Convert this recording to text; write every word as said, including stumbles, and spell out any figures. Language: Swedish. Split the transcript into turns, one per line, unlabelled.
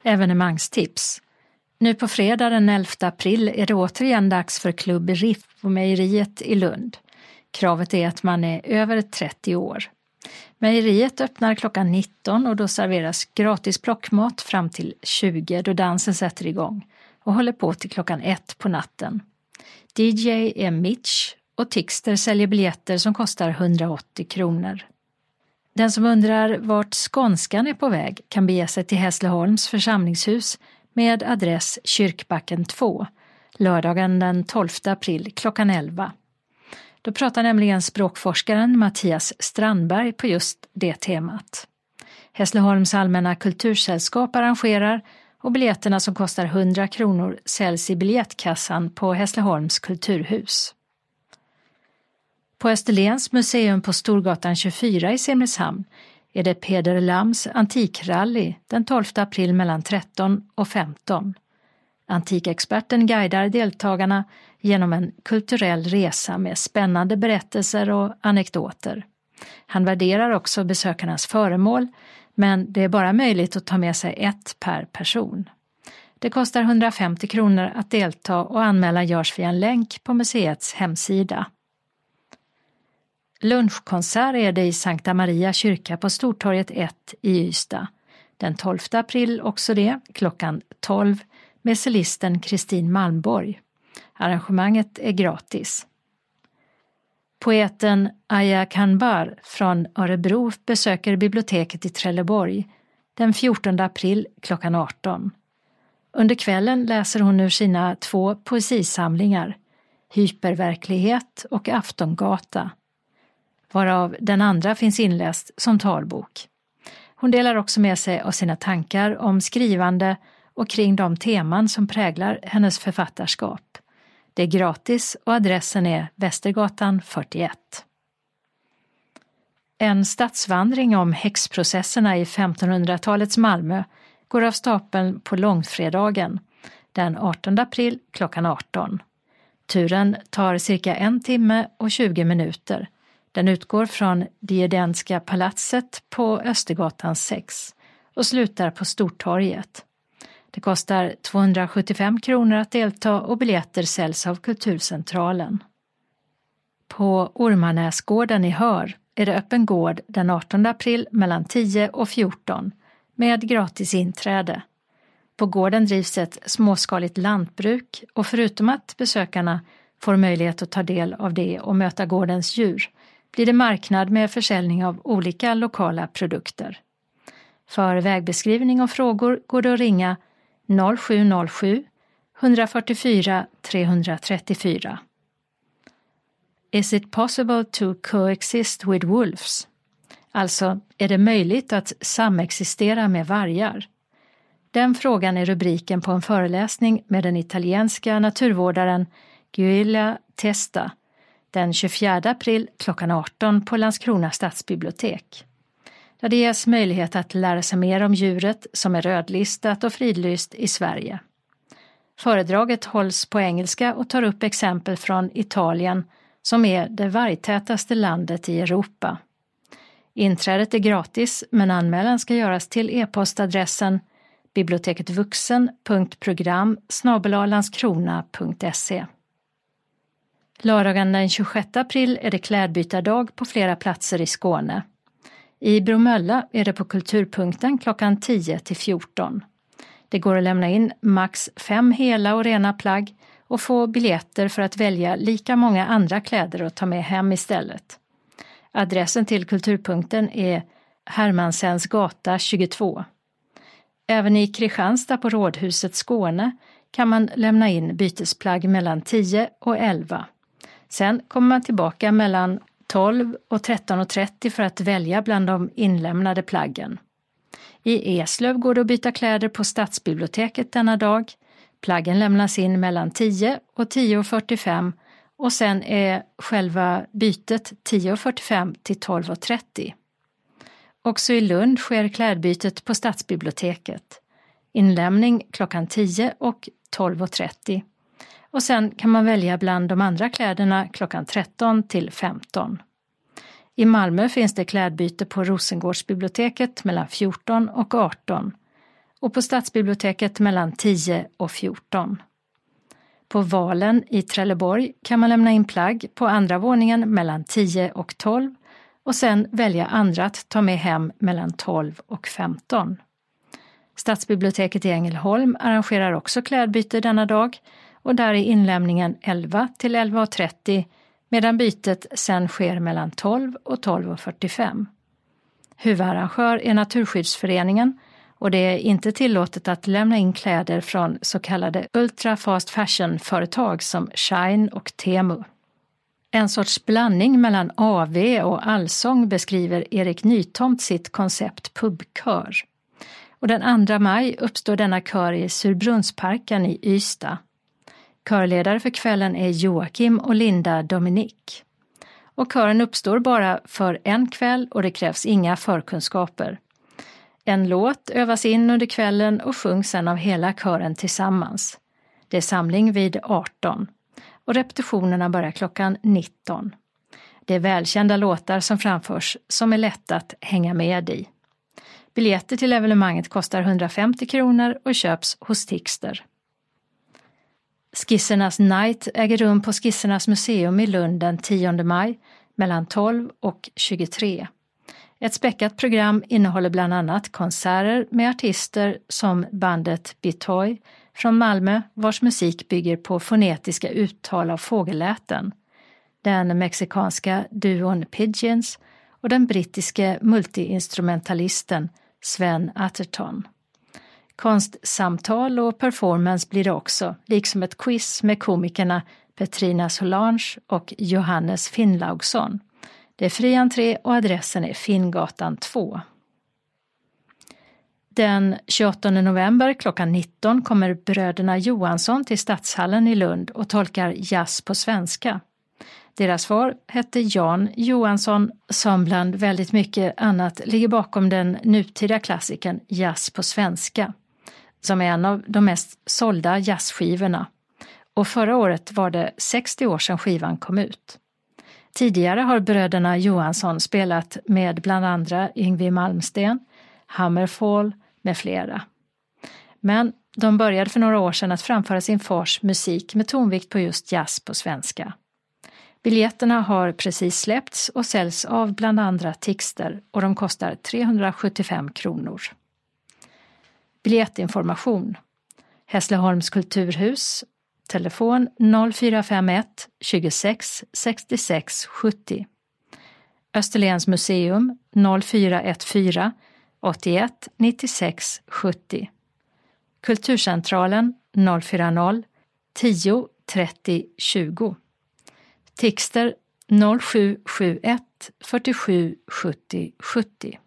Evenemangstips. Nu på fredag den elfte april är det återigen dags för Klubb Riff på mejeriet i Lund. Kravet är att man är över trettio år. Mejeriet öppnar klockan nitton och då serveras gratis plockmat fram till tjugo då dansen sätter igång och håller på till klockan ett på natten. D J är Mitch och Tixter säljer biljetter som kostar hundraåttio kronor. Den som undrar vart Skånskan är på väg kan bege sig till Hässleholms församlingshus med adress Kyrkbacken två, lördagen den tolfte april klockan elva. Då pratar nämligen språkforskaren Mattias Strandberg på just det temat. Hässleholms allmänna kultursällskap arrangerar och biljetterna som kostar hundra kronor säljs i biljettkassan på Hässleholms kulturhus. På Österlens museum på Storgatan tjugofyra i Simrishamn är det Peder Lams antikrally den tolfte april mellan tretton och femton. Antikexperten guidar deltagarna genom en kulturell resa med spännande berättelser och anekdoter. Han värderar också besökarnas föremål, men det är bara möjligt att ta med sig ett per person. Det kostar hundrafemtio kronor att delta och anmälan görs via en länk på museets hemsida. Lunchkonsert är det i Sankta Maria kyrka på Stortorget ett i Ystad. Den tolfte april också det, klockan tolv, med cellisten Kristin Malmborg. Arrangemanget är gratis. Poeten Aya Kanbar från Örebro besöker biblioteket i Trelleborg den fjortonde april klockan arton. Under kvällen läser hon ur sina två poesisamlingar, Hyperverklighet och Aftongata, varav den andra finns inläst som talbok. Hon delar också med sig av sina tankar om skrivande och kring de teman som präglar hennes författarskap. Det är gratis och adressen är Västergatan fyrtioett. En stadsvandring om häxprocesserna i femtonhundratalets Malmö går av stapeln på långfredagen den artonde april klockan arton. Turen tar cirka en timme och tjugo minuter. Den utgår från Diedenska palatset på Östergatan sex och slutar på Stortorget. Det kostar tvåhundrasjuttiofem kronor att delta och biljetter säljs av Kulturcentralen. På Ormanäsgården i Hör är det öppen gård den artonde april mellan tio och fjorton med gratis inträde. På gården drivs ett småskaligt lantbruk och förutom att besökarna får möjlighet att ta del av det och möta gårdens djur blir det marknad med försäljning av olika lokala produkter. För vägbeskrivning och frågor går det att ringa noll sju noll sju, ett fyra fyra, tre tre fyra. Is it possible to coexist with wolves? Alltså, är det möjligt att samexistera med vargar? Den frågan är rubriken på en föreläsning med den italienska naturvårdaren Giulia Testa den tjugofjärde april klockan arton på Landskrona stadsbibliotek. Där det ges möjlighet att lära sig mer om djuret som är rödlistat och fridlyst i Sverige. Föredraget hålls på engelska och tar upp exempel från Italien som är det vargtätaste landet i Europa. Inträdet är gratis men anmälan ska göras till e-postadressen biblioteketvuxen punkt program snabel-a landskrona punkt se. Lördagen den tjugosjätte april är det klädbytardag på flera platser i Skåne. I Bromölla är det på Kulturpunkten klockan tio till fjorton. Det går att lämna in max fem hela och rena plagg och få biljetter för att välja lika många andra kläder att ta med hem istället. Adressen till Kulturpunkten är Hermansens gata tjugotvå. Även i Kristianstad på Rådhuset Skåne kan man lämna in bytesplagg mellan tio och elva. Sen kommer man tillbaka mellan tolv och tretton och trettio för att välja bland de inlämnade plaggen. I Eslöv går det att byta kläder på stadsbiblioteket denna dag. Plaggen lämnas in mellan tio och tio och fyrtiofem och sen är själva bytet tio och fyrtiofem till tolv och trettio. Också i Lund sker klädbytet på stadsbiblioteket. Inlämning klockan tio och tolv och trettio. Och sen kan man välja bland de andra kläderna klockan tretton till femton. I Malmö finns det klädbyte på Rosengårdsbiblioteket mellan fjorton och arton. och på Stadsbiblioteket mellan tio och fjorton. På Valen i Trelleborg kan man lämna in plagg på andra våningen mellan tio och tolv och sen välja andra att ta med hem mellan tolv och femton. Stadsbiblioteket i Ängelholm arrangerar också klädbyte denna dag och där är inlämningen elva till elva och trettio medan bytet sen sker mellan tolv och tolv och fyrtiofem. Huvudarrangör är Naturskyddsföreningen och det är inte tillåtet att lämna in kläder från så kallade ultra fast fashion-företag som Shine och Temu. En sorts blandning mellan A V och allsång beskriver Erik Nytomt sitt koncept pubkör. Och den andra maj uppstår denna kör i Surbrunnsparken i Ystad. Körledare för kvällen är Joakim och Linda Dominik. Och kören uppstår bara för en kväll och det krävs inga förkunskaper. En låt övas in under kvällen och sjungs sedan av hela kören tillsammans. Det är samling vid arton och repetitionerna börjar klockan nitton. Det är välkända låtar som framförs som är lätt att hänga med i. Biljetter till evenemanget kostar hundrafemtio kronor och köps hos Tixter. Skissernas Night äger rum på Skissernas museum i Lund den tionde maj mellan tolv och tjugotre. Ett späckat program innehåller bland annat konserter med artister som bandet Bitoy från Malmö vars musik bygger på fonetiska uttal av fågelläten, den mexikanska duon Pigeons och den brittiske multiinstrumentalisten Sven Atherton. Konstsamtal och performance blir det också, liksom ett quiz med komikerna Petrina Solange och Johannes Finnlaugsson. Det är fri entré och adressen är Finngatan två. Den tjugoåttonde november klockan nitton kommer bröderna Johansson till Stadshallen i Lund och tolkar jazz på svenska. Deras far hette Jan Johansson som bland väldigt mycket annat ligger bakom den nutida klassiken Jazz på svenska, som är en av de mest sålda jazzskivorna. Och förra året var det sextio år sedan skivan kom ut. Tidigare har bröderna Johansson spelat med bland andra Yngwie Malmsteen, Hammerfall med flera. Men de började för några år sedan att framföra sin fars musik med tonvikt på just jazz på svenska. Biljetterna har precis släppts och säljs av bland andra Tixter och de kostar trehundrasjuttiofem kronor. Biljettinformation. Hässleholms kulturhus, telefon noll fyra fem ett tjugosex sextiosex sjuttio. Österlens museum noll fyra ett fyra åttioett nittiosex sjuttio. Kulturcentralen noll fyra noll tio trettio tjugo. Tixter noll sju sju ett fyrtiosju sjuttio sjuttio.